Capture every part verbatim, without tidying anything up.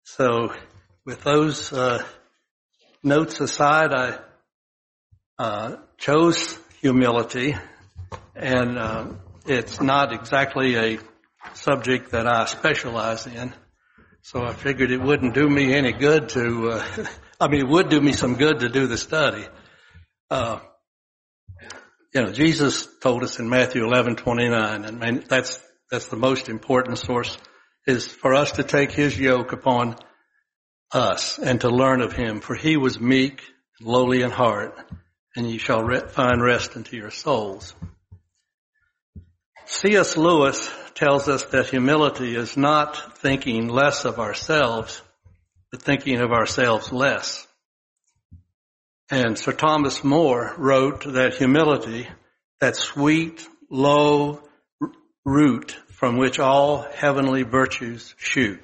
So with those uh, notes aside, I uh, chose humility, and uh, it's not exactly a subject that I specialize in. So I figured it wouldn't do me any good to, uh, I mean, it would do me some good to do the study. Uh, you know, Jesus told us in Matthew eleven twenty-nine, and man, that's, that's the most important source, is for us to take his yoke upon us and to learn of him. For he was meek and lowly in heart, and ye shall re- find rest unto your souls. C S Lewis tells us that humility is not thinking less of ourselves, but thinking of ourselves less. And Sir Thomas More wrote that humility, that sweet, low root from which all heavenly virtues shoot.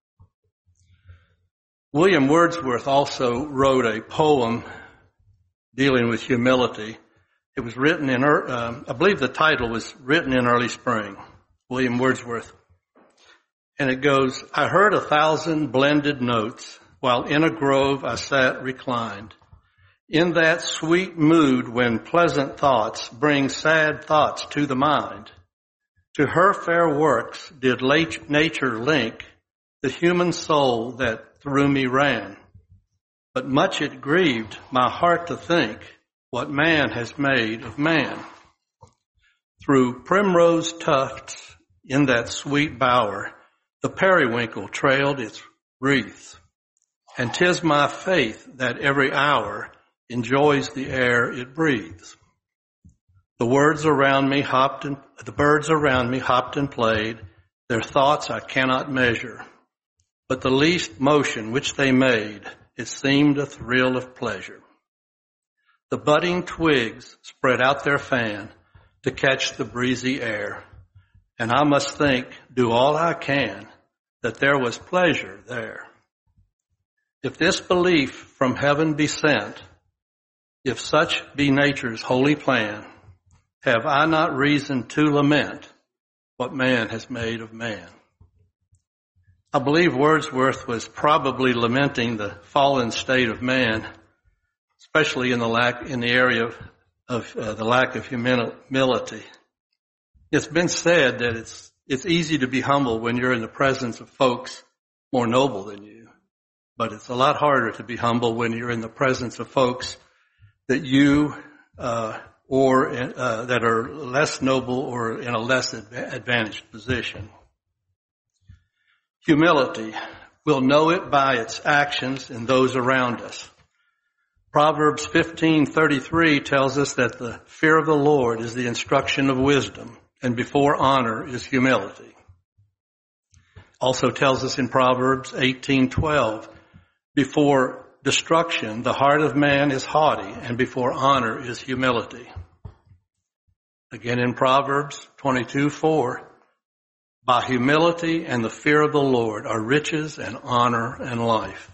William Wordsworth also wrote a poem dealing with humility. It was written in, uh, I believe the title was Written in Early Spring, William Wordsworth. And it goes, I heard a thousand blended notes while in a grove I sat reclined. In that sweet mood when pleasant thoughts bring sad thoughts to the mind. To her fair works did late nature link the human soul that through me ran. But much it grieved my heart to think what man has made of man. Through primrose tufts in that sweet bower, the periwinkle trailed its wreath. And 'tis my faith that every hour enjoys the air it breathes. The words around me hopped and the birds around me hopped and played. Their thoughts I cannot measure, but the least motion which they made, it seemed a thrill of pleasure. The budding twigs spread out their fan to catch the breezy air, and I must think, do all I can, that there was pleasure there. If this belief from heaven be sent, if such be nature's holy plan, have I not reason to lament what man has made of man? I believe Wordsworth was probably lamenting the fallen state of man, especially in the lack, in the area of, of uh, the lack of humility. It's been said that it's, it's easy to be humble when you're in the presence of folks more noble than you, but it's a lot harder to be humble when you're in the presence of folks that you, uh, or, uh, that are less noble or in a less advantaged position. Humility, we'll know it by its actions and those around us. Proverbs fifteen thirty-three tells us that the fear of the Lord is the instruction of wisdom, and before honor is humility. Also tells us in Proverbs eighteen twelve, before destruction the heart of man is haughty, and before honor is humility. Again in Proverbs twenty-two four, by humility and the fear of the Lord are riches and honor and life.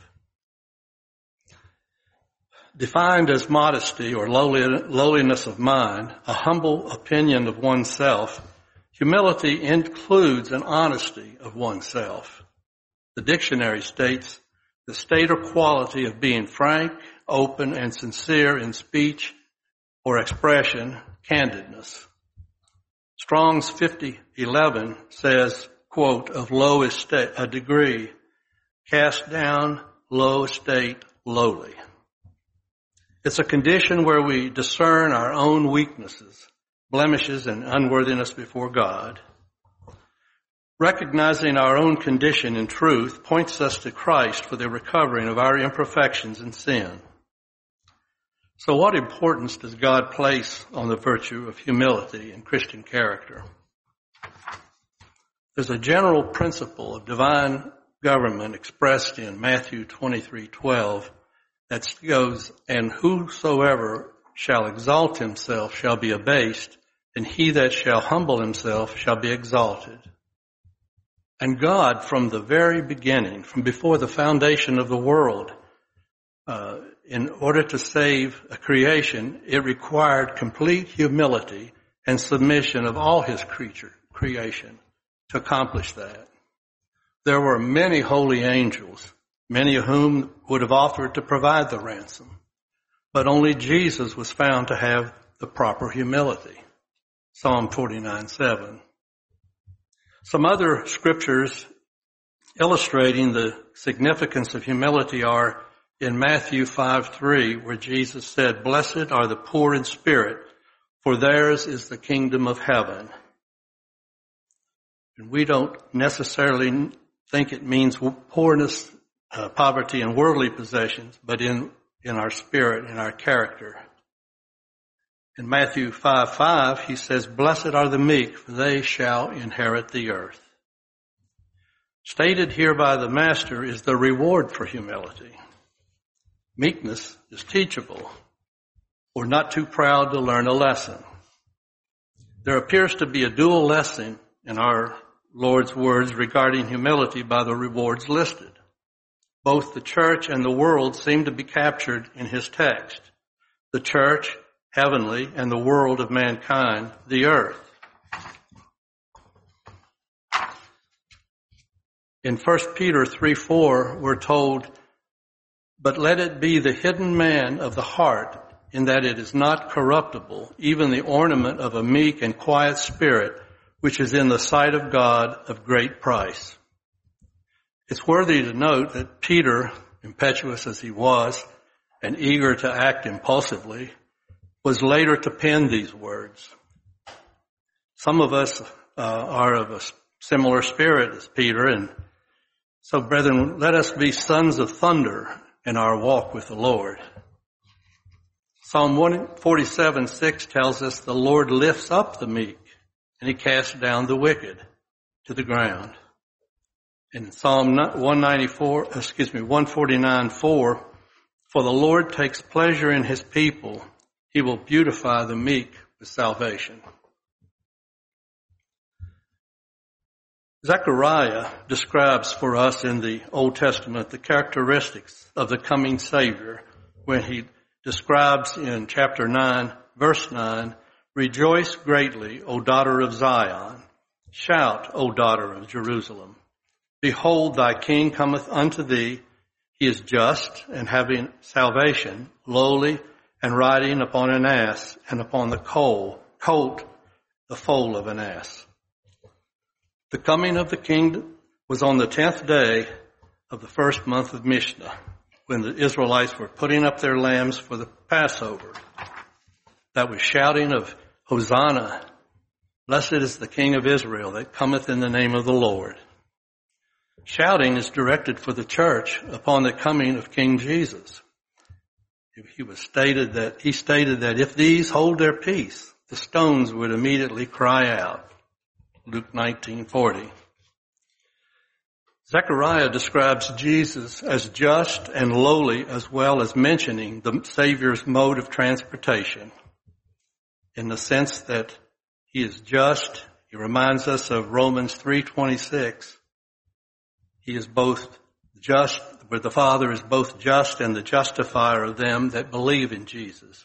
Defined as modesty or lowliness of mind, a humble opinion of oneself, humility includes an honesty of oneself. The dictionary states the state or quality of being frank, open, and sincere in speech or expression, candidness. Strong's fifty eleven says, quote, of low estate, a degree, cast down, low estate, lowly. It's a condition where we discern our own weaknesses, blemishes, and unworthiness before God. Recognizing our own condition in truth points us to Christ for the recovering of our imperfections and sin. So what importance does God place on the virtue of humility in Christian character? There's a general principle of divine government expressed in Matthew twenty-three twelve that goes, and whosoever shall exalt himself shall be abased, and he that shall humble himself shall be exalted. And God, from the very beginning, from before the foundation of the world, uh, in order to save a creation, it required complete humility and submission of all his creature, creation to accomplish that. There were many holy angels many of whom would have offered to provide the ransom. But only Jesus was found to have the proper humility. Psalm forty-nine seven. Some other scriptures illustrating the significance of humility are in Matthew five three, where Jesus said, "Blessed are the poor in spirit, for theirs is the kingdom of heaven." And we don't necessarily think it means poorness, uh, poverty in worldly possessions, but in, in our spirit, in our character. In Matthew five five, he says, "Blessed are the meek, for they shall inherit the earth." Stated here by the Master is the reward for humility. Meekness is teachable. We're not too proud to learn a lesson. There appears to be a dual lesson in our Lord's words regarding humility by the rewards listed. Both the church and the world seem to be captured in his text. The church, heavenly, and the world of mankind, the earth. In First Peter three four, we're told, "But let it be the hidden man of the heart, in that it is not corruptible, even the ornament of a meek and quiet spirit, which is in the sight of God of great price." It's worthy to note that Peter, impetuous as he was, and eager to act impulsively, was later to pen these words. Some of us uh, are of a similar spirit as Peter, and so, brethren, let us be sons of thunder in our walk with the Lord. Psalm one forty-seven six tells us the Lord lifts up the meek, and he casts down the wicked to the ground. In Psalm one ninety-four, excuse me, one forty-nine four, "For the Lord takes pleasure in his people. He will beautify the meek with salvation." Zechariah describes for us in the Old Testament the characteristics of the coming Savior when he describes in chapter nine, verse nine, "Rejoice greatly, O daughter of Zion. Shout, O daughter of Jerusalem. Behold, thy king cometh unto thee. He is just and having salvation, lowly and riding upon an ass, and upon the colt, colt, the foal of an ass." The coming of the king was on the tenth day of the first month of Mishnah, when the Israelites were putting up their lambs for the Passover. That was shouting of Hosanna. Blessed is the King of Israel that cometh in the name of the Lord. Shouting is directed for the church upon the coming of King Jesus. He was stated that, he stated that if these hold their peace, the stones would immediately cry out. Luke nineteen forty. Zechariah describes Jesus as just and lowly, as well as mentioning the Savior's mode of transportation. In the sense that he is just, he reminds us of Romans three twenty-six. He is both just, where the Father is both just and the justifier of them that believe in Jesus.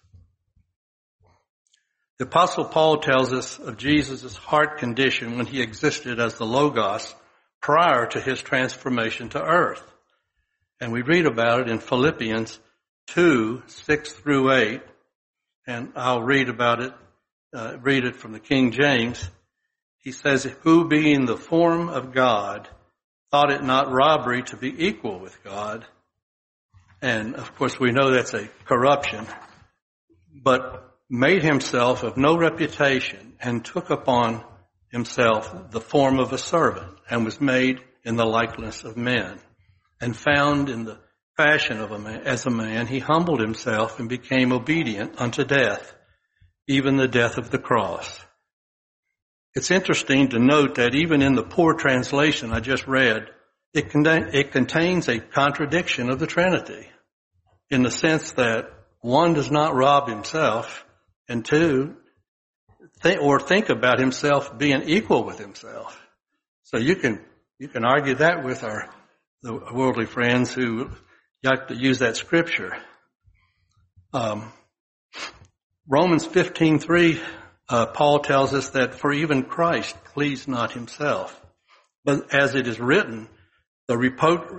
The Apostle Paul tells us of Jesus' heart condition when he existed as the Logos prior to his transformation to earth. And we read about it in Philippians two, six through eight. And I'll read about it, uh, read it from the King James. He says, "Who being the form of God, thought it not robbery to be equal with God." And of course we know that's a corruption. But made himself of no reputation, and took upon himself the form of a servant, and was made in the likeness of men. And found in the fashion of a man, as a man, he humbled himself and became obedient unto death, even the death of the cross. It's interesting to note that even in the poor translation I just read, it, contain, it contains a contradiction of the Trinity, in the sense that one does not rob himself, and two, th- or think about himself being equal with himself. So you can you can argue that with our the worldly friends who like to use that scripture. Um, Romans fifteen three, uh, Paul tells us that for even Christ pleased not himself, but as it is written, the repro-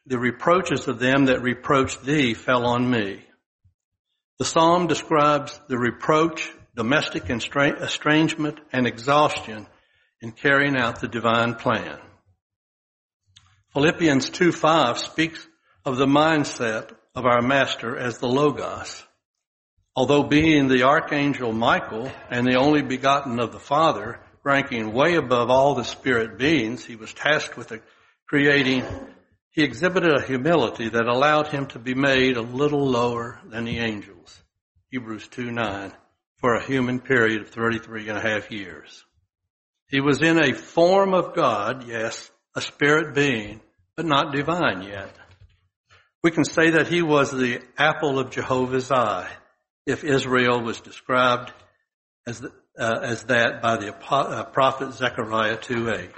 the reproaches of them that reproached thee fell on me. The psalm describes the reproach, domestic estrangement, and exhaustion in carrying out the divine plan. Philippians two five speaks of the mindset of our Master as the Logos. Although being the Archangel Michael and the only begotten of the Father, ranking way above all the spirit beings, he was tasked with creating, he exhibited a humility that allowed him to be made a little lower than the angels. Hebrews two nine, for a human period of thirty-three and a half years. He was in a form of God, yes, a spirit being, but not divine yet. We can say that he was the apple of Jehovah's eye, if Israel was described as, the, uh, as that by the uh, prophet Zechariah two eight.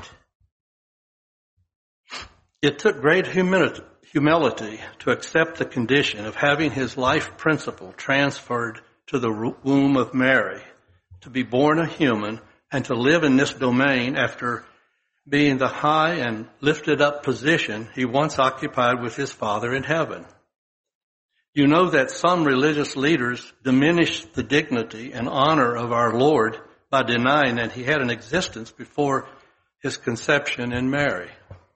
It took great humility, humility to accept the condition of having his life principle transferred to the womb of Mary, to be born a human and to live in this domain after being the high and lifted up position he once occupied with his Father in heaven. You know that some religious leaders diminished the dignity and honor of our Lord by denying that he had an existence before his conception in Mary.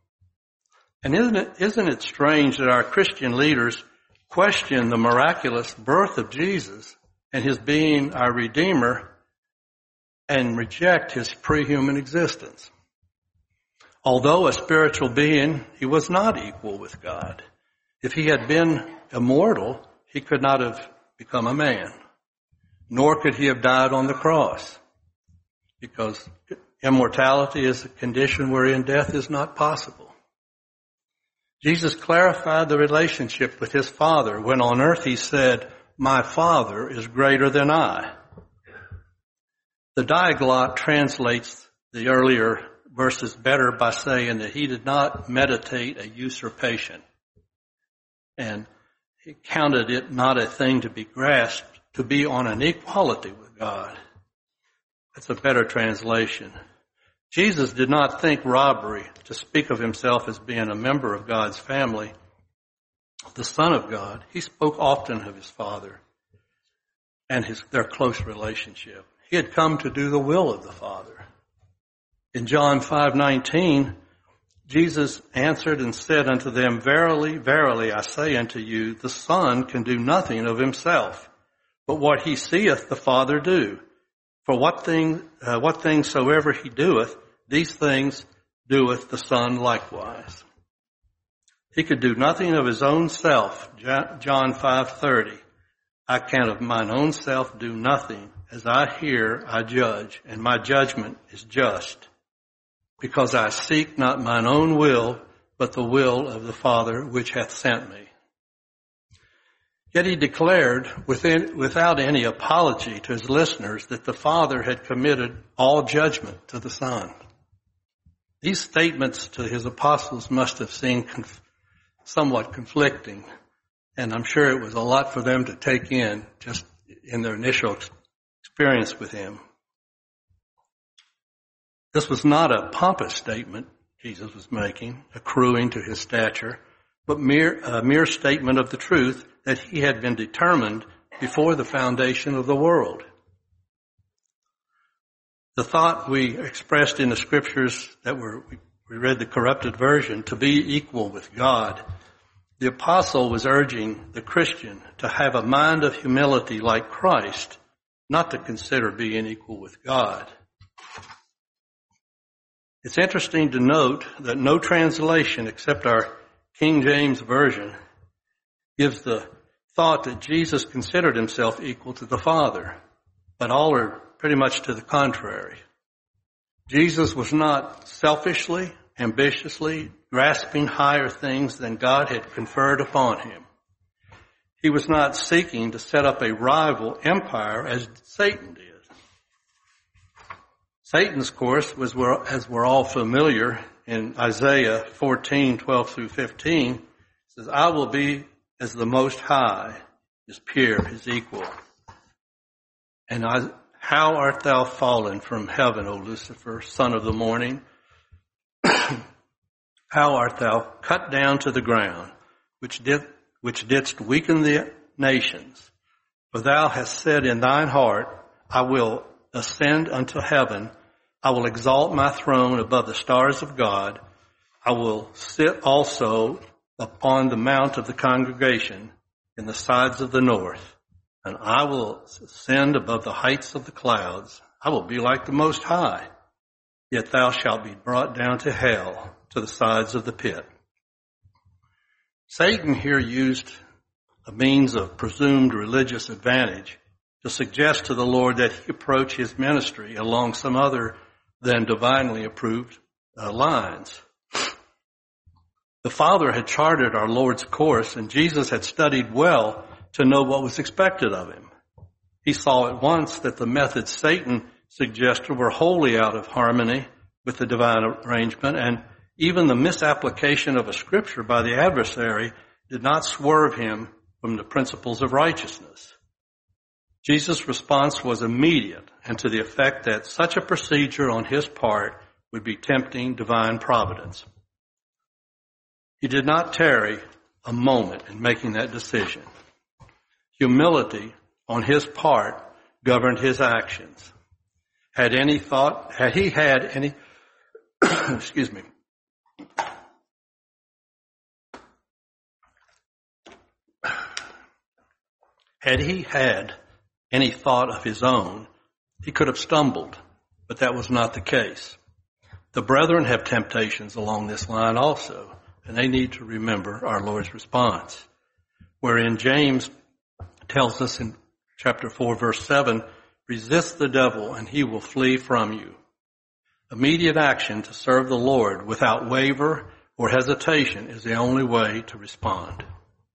And isn't it, isn't it strange that our Christian leaders question the miraculous birth of Jesus and his being our Redeemer and reject his pre-human existence? Although a spiritual being, he was not equal with God. If he had been immortal, he could not have become a man, nor could he have died on the cross, because immortality is a condition wherein death is not possible. Jesus clarified the relationship with his Father when on earth he said, "My Father is greater than I." The Diaglott translates the earlier verses better by saying that he did not meditate a usurpation, and he counted it not a thing to be grasped, to be on an equality with God. That's a better translation. Jesus did not think robbery to speak of himself as being a member of God's family, the Son of God. He spoke often of his Father and his, their close relationship. He had come to do the will of the Father. In John five nineteen, Jesus answered and said unto them, "Verily, verily, I say unto you, the Son can do nothing of himself, but what he seeth the Father do. For what thing, uh, what things soever he doeth, these things doeth the Son likewise." He could do nothing of his own self. John five thirty, "I can of mine own self do nothing. As I hear, I judge, and my judgment is just. Because I seek not mine own will, but the will of the Father which hath sent me." Yet he declared within, without any apology to his listeners that the Father had committed all judgment to the Son. These statements to his apostles must have seemed conf- somewhat conflicting, and I'm sure it was a lot for them to take in just in their initial experience with him. This was not a pompous statement Jesus was making, accruing to his stature, but mere, a mere statement of the truth that he had been determined before the foundation of the world. The thought we expressed in the scriptures that were, we read the corrupted version, to be equal with God. The apostle was urging the Christian to have a mind of humility like Christ, not to consider being equal with God. It's interesting to note that no translation except our King James Version gives the thought that Jesus considered himself equal to the Father, but all are pretty much to the contrary. Jesus was not selfishly, ambitiously grasping higher things than God had conferred upon him. He was not seeking to set up a rival empire as Satan did. Satan's course was, as we're all familiar, in Isaiah fourteen twelve through fifteen, it says, "I will be as the Most High, his peer, his equal. And I, how art thou fallen from heaven, O Lucifer, son of the morning? How art thou cut down to the ground, which did, which didst weaken the nations? For thou hast said in thine heart, I will ascend unto heaven. I will exalt my throne above the stars of God. I will sit also upon the mount of the congregation in the sides of the north. And I will ascend above the heights of the clouds. I will be like the Most High. Yet thou shalt be brought down to hell, to the sides of the pit. Satan here used a means of presumed religious advantage to suggest to the Lord that he approach his ministry along some other than divinely approved uh, lines. The Father had charted our Lord's course, and Jesus had studied well to know what was expected of him. He saw at once that the methods Satan suggested were wholly out of harmony with the divine arrangement, and even the misapplication of a scripture by the adversary did not swerve him from the principles of righteousness. Jesus' response was immediate and to the effect that such a procedure on his part would be tempting divine providence. He did not tarry a moment in making that decision. Humility on his part governed his actions. Had any thought, had he had any, excuse me, had he had any thought of his own, he could have stumbled, but that was not the case. The brethren have temptations along this line also, and they need to remember our Lord's response, wherein James tells us in chapter four, verse seven, resist the devil and he will flee from you. Immediate action to serve the Lord without waver or hesitation is the only way to respond.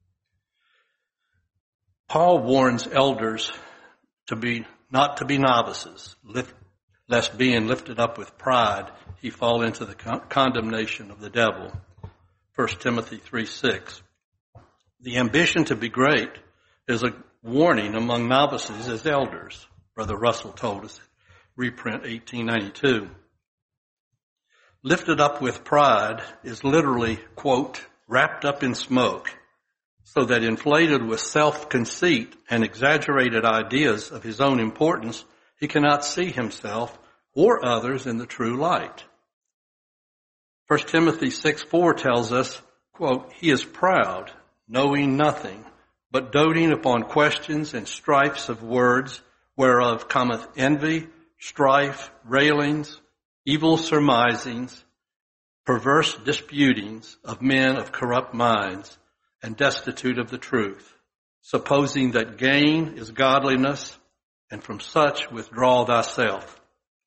Paul warns elders to be not to be novices, lift, lest being lifted up with pride, he fall into the con- condemnation of the devil. First Timothy three six. The ambition to be great is a warning among novices as elders. Brother Russell told us, reprint eighteen ninety-two. Lifted up with pride is literally, quote, wrapped up in smoke, so that inflated with self-conceit and exaggerated ideas of his own importance, he cannot see himself or others in the true light. First Timothy six four tells us, quote, he is proud, knowing nothing, but doting upon questions and strifes of words, whereof cometh envy, strife, railings, evil surmisings, perverse disputings of men of corrupt minds, and destitute of the truth, supposing that gain is godliness, and from such withdraw thyself.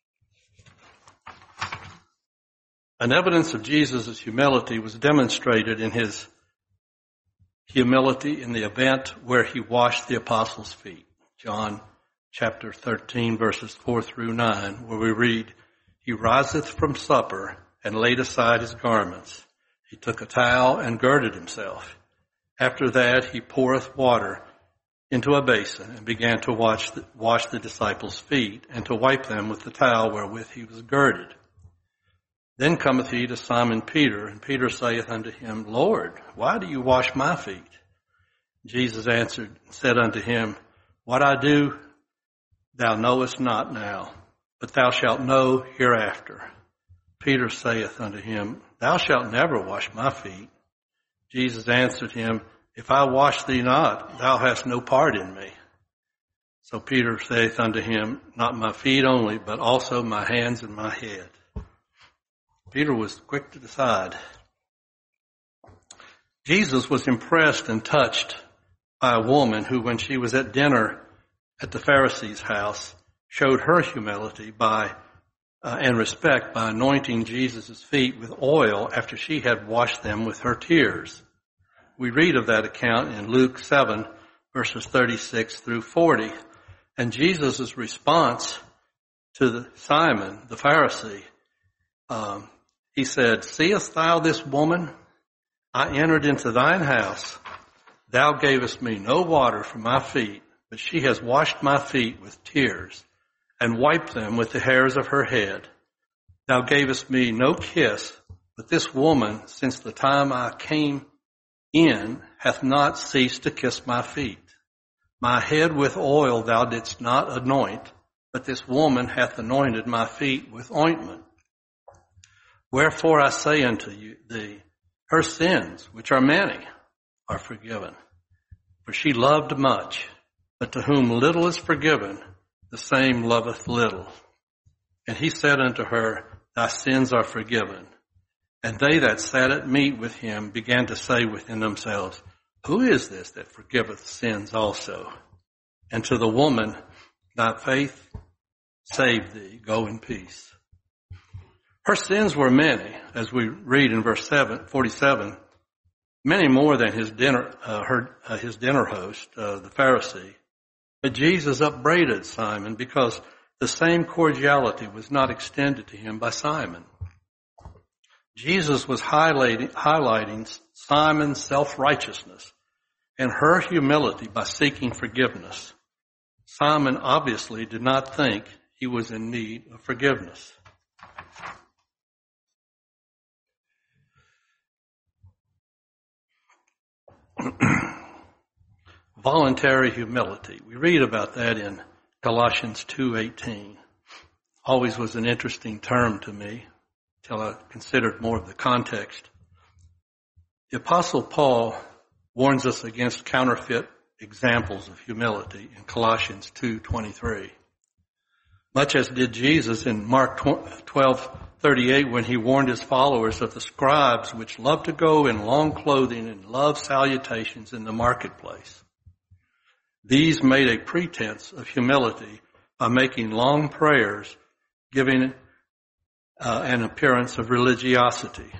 An evidence of Jesus' humility was demonstrated in his humility in the event where he washed the apostles' feet. John chapter thirteen, verses four through nine, where we read, he riseth from supper and laid aside his garments. He took a towel and girded himself. After that, he poureth water into a basin and began to wash the, wash the disciples' feet and to wipe them with the towel wherewith he was girded. Then cometh he to Simon Peter, and Peter saith unto him, Lord, why do you wash my feet? Jesus answered and said unto him, what I do thou knowest not now, but thou shalt know hereafter. Peter saith unto him, thou shalt never wash my feet. Jesus answered him, if I wash thee not, thou hast no part in me. So Peter saith unto him, not my feet only, but also my hands and my head. Peter was quick to decide. Jesus was impressed and touched by a woman who, when she was at dinner at the Pharisee's house, showed her humility by uh, and respect by anointing Jesus' feet with oil after she had washed them with her tears. We read of that account in Luke seven, verses thirty-six through forty. And Jesus' response to the Simon, the Pharisee, um, he said, seest thou this woman? I entered into thine house. Thou gavest me no water for my feet, but she has washed my feet with tears and wiped them with the hairs of her head. Thou gavest me no kiss, But this woman, since the time I came in, hath not ceased to kiss my feet. My head with oil thou didst not anoint, but this woman hath anointed my feet with ointment. Wherefore I say unto you, thee, her sins, which are many, are forgiven. For she loved much, but to whom little is forgiven, the same loveth little. And he said unto her, thy sins are forgiven. And they that sat at meat with him began to say within themselves, who is this that forgiveth sins also? And to the woman, thy faith saved thee. Go in peace. Her sins were many, as we read in verse seven, forty-seven, many more than his dinner, uh, her, uh, his dinner host, uh, the Pharisee. But Jesus upbraided Simon because the same cordiality was not extended to him by Simon. Jesus was highlighting, highlighting Simon's self-righteousness and her humility by seeking forgiveness. Simon obviously did not think he was in need of forgiveness. Voluntary humility. We read about that in Colossians two eighteen. Always was an interesting term to me until I considered more of the context. The Apostle Paul warns us against counterfeit examples of humility in Colossians two twenty-three. Much as did Jesus in Mark twelve thirty-eight when he warned his followers of the scribes which love to go in long clothing and love salutations in the marketplace. These made a pretense of humility by making long prayers, giving uh, an appearance of religiosity.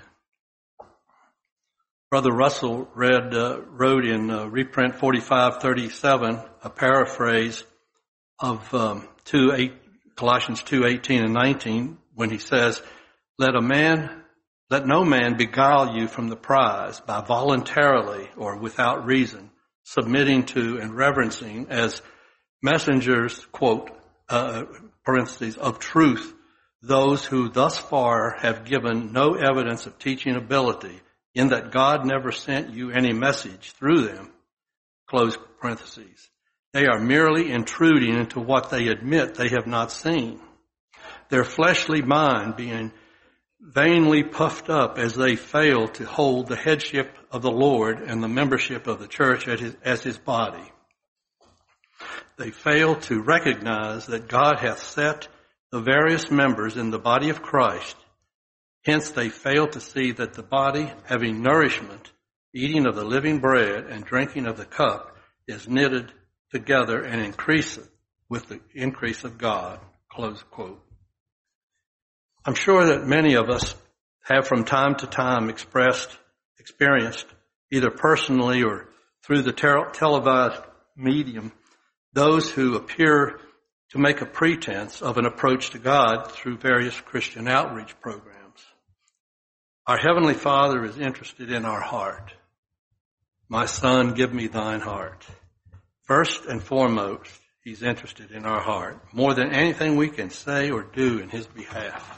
Brother Russell read, uh, wrote in uh, reprint forty-five thirty-seven a paraphrase of um, two, eight, Colossians two eighteen and nineteen when he says, "Let a man, let no man beguile you from the prize by voluntarily or without reason submitting to and reverencing as messengers," quote, uh, parentheses, "of truth, those who thus far have given no evidence of teaching ability, in that God never sent you any message through them," close parentheses. They are merely intruding into what they admit they have not seen. Their fleshly mind being vainly puffed up as they fail to hold the headship of the Lord and the membership of the church as his, as his body. They fail to recognize that God hath set the various members in the body of Christ. Hence they fail to see that the body, having nourishment, eating of the living bread and drinking of the cup, is knitted together and increaseth with the increase of God. Close quote. I'm sure that many of us have from time to time expressed, experienced, either personally or through the televised medium, those who appear to make a pretense of an approach to God through various Christian outreach programs. Our Heavenly Father is interested in our heart. My son, give me thine heart. First and foremost, he's interested in our heart, more than anything we can say or do in his behalf.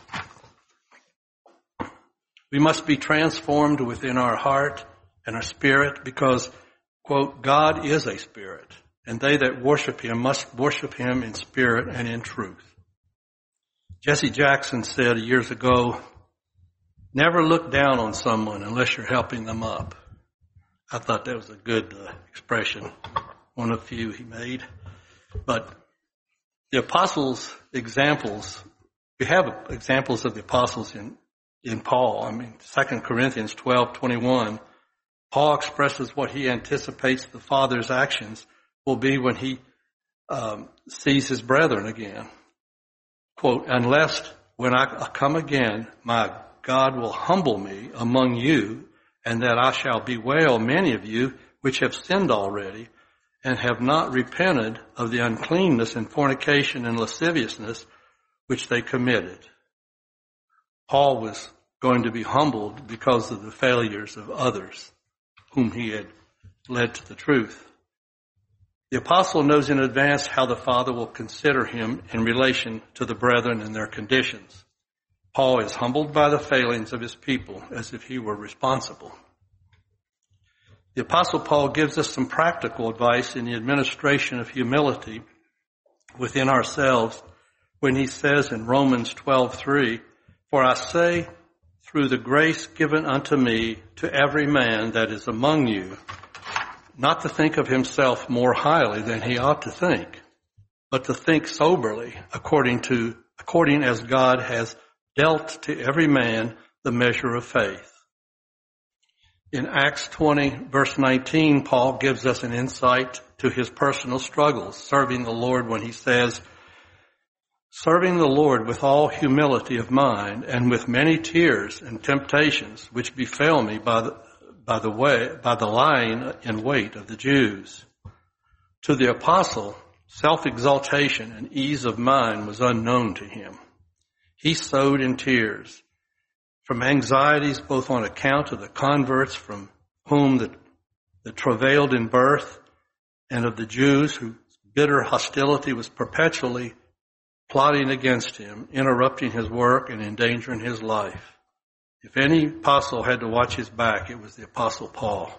We must be transformed within our heart and our spirit because, quote, God is a spirit, and they that worship him must worship him in spirit and in truth. Jesse Jackson said years ago, never look down on someone unless you're helping them up. I thought that was a good uh, expression, one of few he made. But the apostles' examples, we have examples of the apostles in, in Paul. I mean, Second Corinthians twelve twenty-one, Paul expresses what he anticipates the Father's actions will be when he um, sees his brethren again. Quote, unless when I come again, my God will humble me among you, and that I shall bewail many of you which have sinned already, and have not repented of the uncleanness and fornication and lasciviousness which they committed. Paul was going to be humbled because of the failures of others whom he had led to the truth. The apostle knows in advance how the Father will consider him in relation to the brethren and their conditions. Paul is humbled by the failings of his people as if he were responsible. The Apostle Paul gives us some practical advice in the administration of humility within ourselves when he says in Romans twelve three, "For I say, through the grace given unto me, to every man that is among you, not to think of himself more highly than he ought to think, but to think soberly, according to according as God has dealt to every man the measure of faith." In Acts twenty, verse nineteen, Paul gives us an insight to his personal struggles serving the Lord when he says, "Serving the Lord with all humility of mind and with many tears and temptations which befell me by the, by the way, by the lying in wait of the Jews." To the apostle, self-exaltation and ease of mind was unknown to him. He sowed in tears from anxieties both on account of the converts from whom the, the travailed in birth and of the Jews whose bitter hostility was perpetually plotting against him, interrupting his work and endangering his life. If any apostle had to watch his back, it was the Apostle Paul.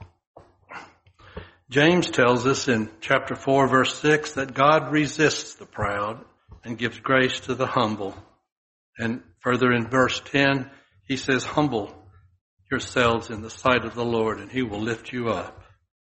James tells us in chapter four, verse six, that God resists the proud and gives grace to the humble. And further in verse ten, he says, "Humble yourselves in the sight of the Lord, and he will lift you up."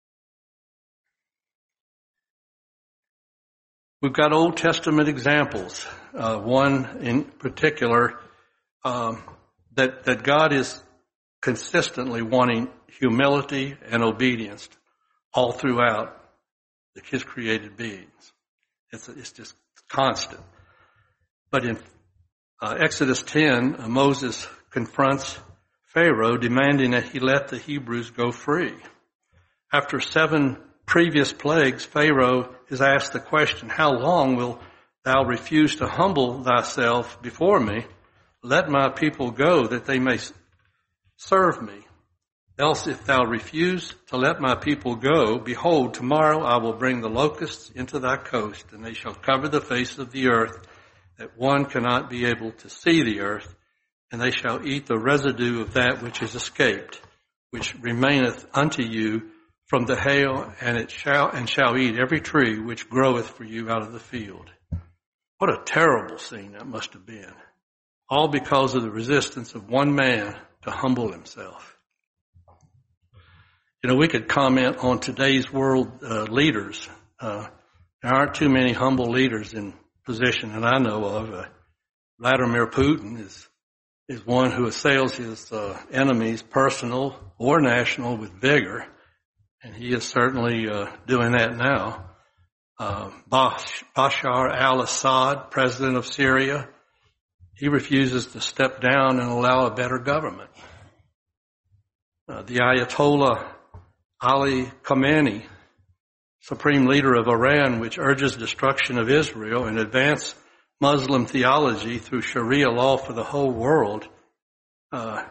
We've got Old Testament examples. Uh, one in particular, um, that, that God is consistently wanting humility and obedience all throughout his created beings. It's, it's just constant. But in uh, Exodus ten, uh, Moses confronts Pharaoh demanding that he let the Hebrews go free. After seven previous plagues, Pharaoh is asked the question, "How long will thou refuse to humble thyself before me? Let my people go that they may serve me. Else if thou refuse to let my people go, behold, tomorrow I will bring the locusts into thy coast, and they shall cover the face of the earth, that one cannot be able to see the earth, and they shall eat the residue of that which is escaped, which remaineth unto you from the hail, and it shall and shall eat every tree which groweth for you out of the field." What a terrible scene that must have been. All because of the resistance of one man to humble himself. You know, we could comment on today's world uh, leaders. Uh, there aren't too many humble leaders in position that I know of. Uh, Vladimir Putin is is one who assails his uh, enemies, personal or national, with vigor. And he is certainly uh, doing that now. Uh, Bashar al-Assad, president of Syria, he refuses to step down and allow a better government. Uh, the Ayatollah Ali Khamenei, supreme leader of Iran, which urges destruction of Israel and advance Muslim theology through Sharia law for the whole world. Uh,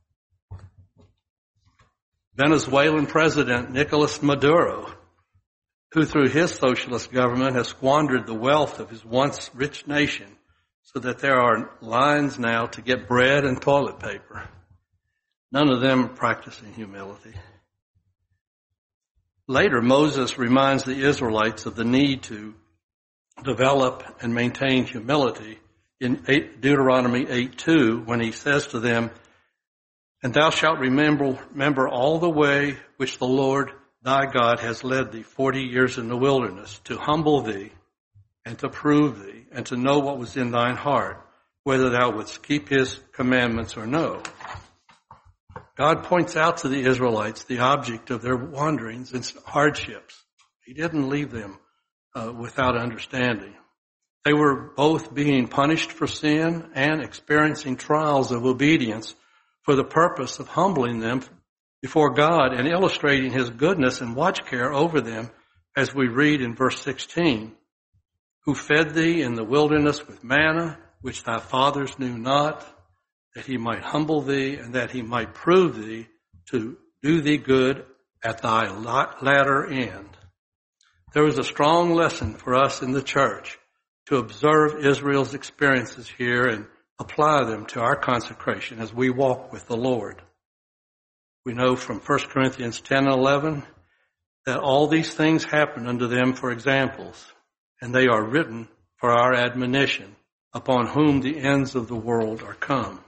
Venezuelan President Nicolas Maduro, who through his socialist government has squandered the wealth of his once rich nation so that there are lines now to get bread and toilet paper. None of them practicing humility. Later, Moses reminds the Israelites of the need to develop and maintain humility in Deuteronomy eight two when he says to them, "And thou shalt remember, remember all the way which the Lord thy God has led thee forty years in the wilderness, to humble thee and to prove thee and to know what was in thine heart, whether thou wouldst keep his commandments or no." God points out to the Israelites the object of their wanderings and hardships. He didn't leave them uh, without understanding. They were both being punished for sin and experiencing trials of obedience for the purpose of humbling them before God and illustrating his goodness and watch care over them, as we read in verse sixteen, "Who fed thee in the wilderness with manna, which thy fathers knew not, that he might humble thee and that he might prove thee to do thee good at thy latter end." There was a strong lesson for us in the church to observe Israel's experiences here and apply them to our consecration as we walk with the Lord. We know from First Corinthians ten and eleven that all these things happen unto them for examples, and they are written for our admonition, upon whom the ends of the world are come.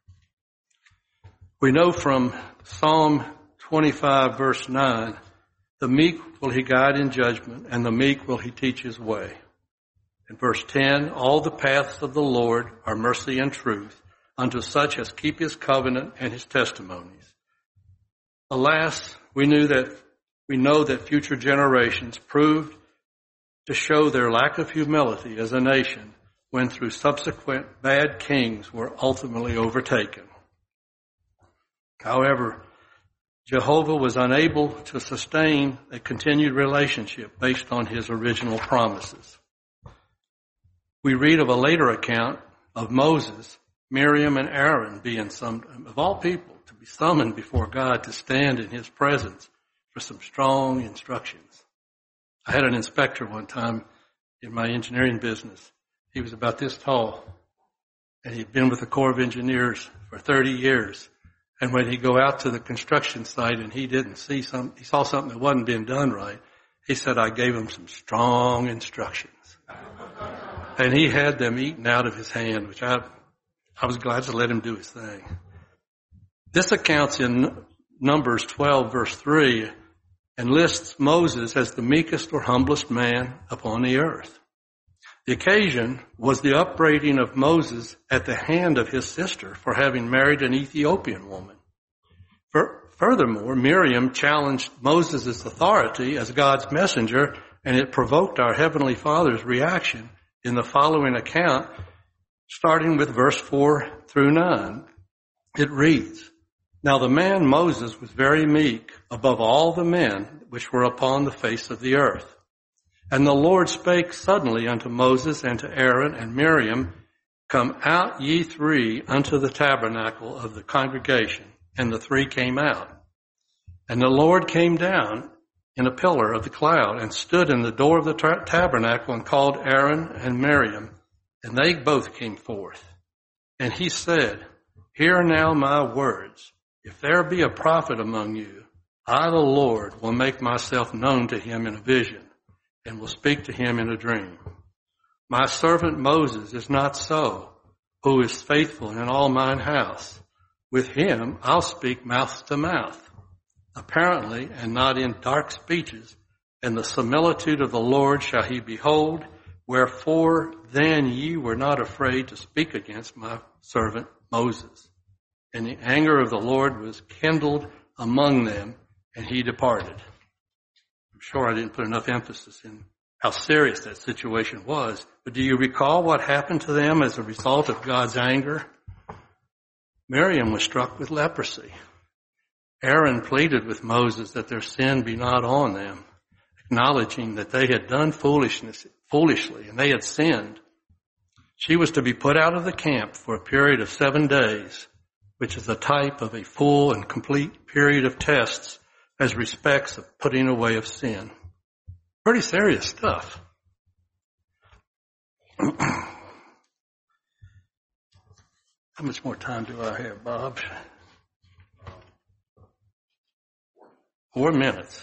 We know from Psalm twenty-five, verse nine, the meek will he guide in judgment, and the meek will he teach his way. In verse ten, all the paths of the Lord are mercy and truth unto such as keep his covenant and his testimonies. Alas, we knew that we know that future generations proved to show their lack of humility as a nation when through subsequent bad kings were ultimately overtaken. However, Jehovah was unable to sustain a continued relationship based on his original promises. We read of a later account of Moses, Miriam, and Aaron being summoned, of all people, to be summoned before God to stand in his presence for some strong instructions. I had an inspector one time in my engineering business. He was about this tall, and he'd been with the Corps of Engineers for thirty years. And when he'd go out to the construction site and he didn't see some, he saw something that wasn't being done right, he said, I gave him some strong instructions. And he had them eaten out of his hand, which I, I was glad to let him do his thing. This account's in Numbers twelve, verse three, and lists Moses as the meekest or humblest man upon the earth. The occasion was the upbraiding of Moses at the hand of his sister for having married an Ethiopian woman. Furthermore, Miriam challenged Moses' authority as God's messenger, and it provoked our Heavenly Father's reaction in the following account, starting with verse four through nine. It reads, Now the man Moses was very meek above all the men which were upon the face of the earth. And the Lord spake suddenly unto Moses and to Aaron and Miriam, Come out ye three unto the tabernacle of the congregation. And the three came out. And the Lord came down in a pillar of the cloud and stood in the door of the ta- tabernacle and called Aaron and Miriam. And they both came forth. And he said, Hear now my words. If there be a prophet among you, I, the Lord, will make myself known to him in a vision, and will speak to him in a dream. My servant Moses is not so, who is faithful in all mine house. With him I'll speak mouth to mouth, apparently, and not in dark speeches, and the similitude of the Lord shall he behold. Wherefore then ye were not afraid to speak against my servant Moses. And the anger of the Lord was kindled among them, and he departed. I'm sure I didn't put enough emphasis in how serious that situation was. But do you recall what happened to them as a result of God's anger? Miriam was struck with leprosy. Aaron pleaded with Moses that their sin be not on them, acknowledging that they had done foolishness, foolishly and they had sinned. She was to be put out of the camp for a period of seven days, which is a type of a full and complete period of tests as respects of putting away of sin. Pretty serious stuff. How much more time do I have, Bob? Four minutes.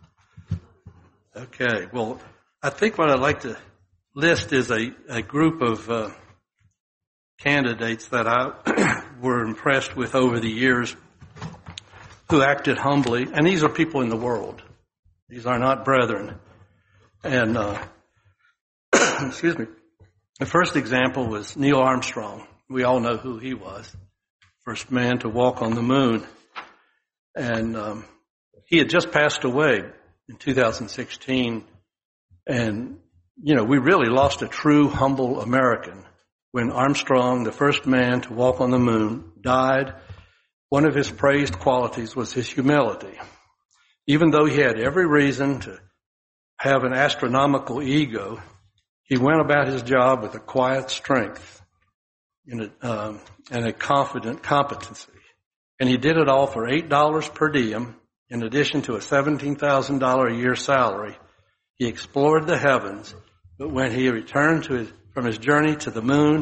Okay, well, I think what I'd like to list is a, a group of uh, candidates that I were impressed with over the years who acted humbly, and these are people in the world. These are not brethren. And, uh, excuse me, the first example was Neil Armstrong. We all know who he was. First man to walk on the moon. And um, he had just passed away in two thousand sixteen. And, you know, we really lost a true, humble American when Armstrong, the first man to walk on the moon, died. One of his praised qualities was his humility. Even though he had every reason to have an astronomical ego, he went about his job with a quiet strength and a, um, and a confident competency. And he did it all for eight dollars per diem, in addition to a seventeen thousand dollars a year salary. He explored the heavens, but when he returned to his, from his journey to the moon,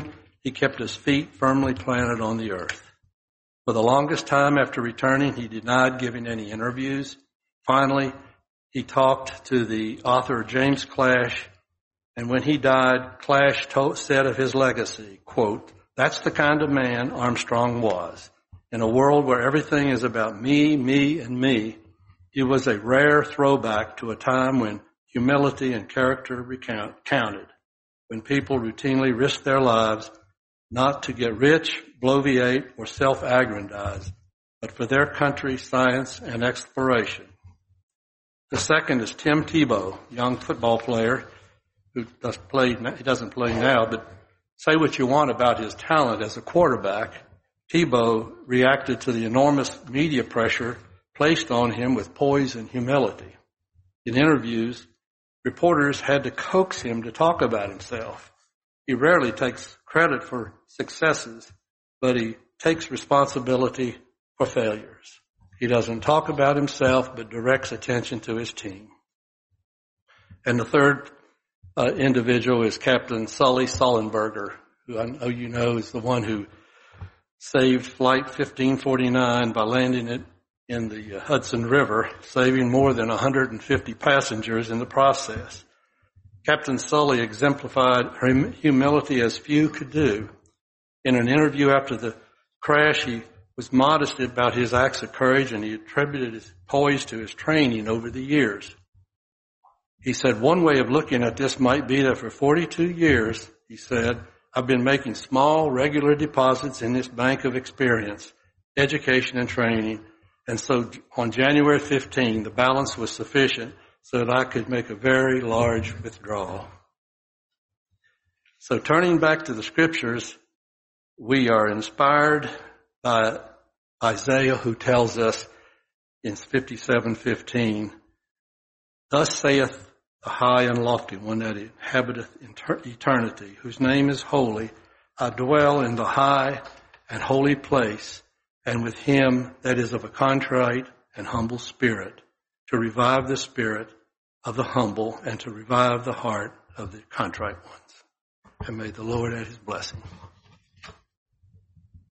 he kept his feet firmly planted on the earth. For the longest time after returning, he denied giving any interviews. Finally, he talked to the author James Clash, and when he died, Clash told, said of his legacy, quote, "That's the kind of man Armstrong was. In a world where everything is about me, me, and me, he was a rare throwback to a time when humility and character recount, counted, when people routinely risked their lives not to get rich, bloviate, or self-aggrandize, but for their country, science, and exploration." The second is Tim Tebow, young football player who does play, he doesn't play now, but say what you want about his talent as a quarterback. Tebow reacted to the enormous media pressure placed on him with poise and humility. In interviews, reporters had to coax him to talk about himself. He rarely takes credit for successes, but he takes responsibility for failures. He doesn't talk about himself, but directs attention to his team. And the third uh, individual is Captain Sully Sullenberger, who I know you know is the one who saved Flight fifteen forty-nine by landing it in the Hudson River, saving more than one hundred fifty passengers in the process. Captain Sully exemplified humility as few could do. In an interview after the crash, he was modest about his acts of courage, and he attributed his poise to his training over the years. He said, "One way of looking at this might be that for forty-two years, he said, I've been making small, regular deposits in this bank of experience, education, and training. And so on January fifteenth, the balance was sufficient so that I could make a very large withdrawal." So turning back to the scriptures, we are inspired by Isaiah, who tells us in fifty-seven fifteen, "Thus saith the high and lofty one that inhabiteth eternity, whose name is holy. I dwell in the high and holy place, and with him that is of a contrite and humble spirit, to revive the spirit of the humble and to revive the heart of the contrite ones." And may the Lord add his blessing.